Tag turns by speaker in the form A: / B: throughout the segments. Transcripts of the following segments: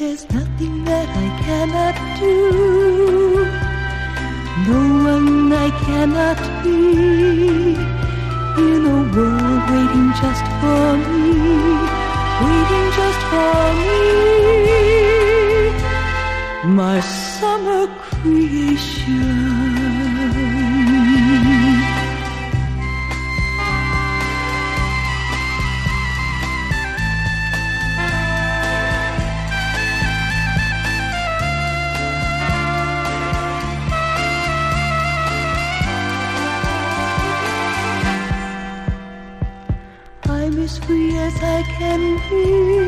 A: There's nothing that I cannot do, no one I cannot be, in a world waiting just for me, waiting just for me. My summer creation. I'm as free as I can be.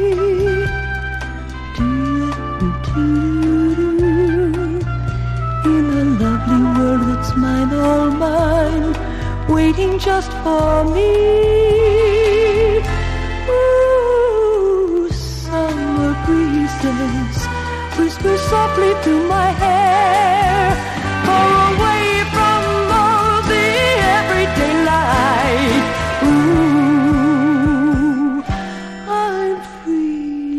A: In a lovely world that's mine, all mine, waiting just for me. Ooh, summer breezes whisper softly through my hair, far away from all the everyday life. Ooh, I'm free.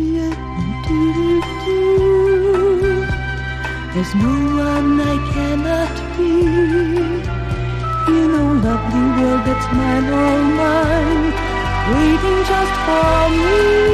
A: There's no one I cannot be, in a lovely world that's mine, all mine, waiting just for me.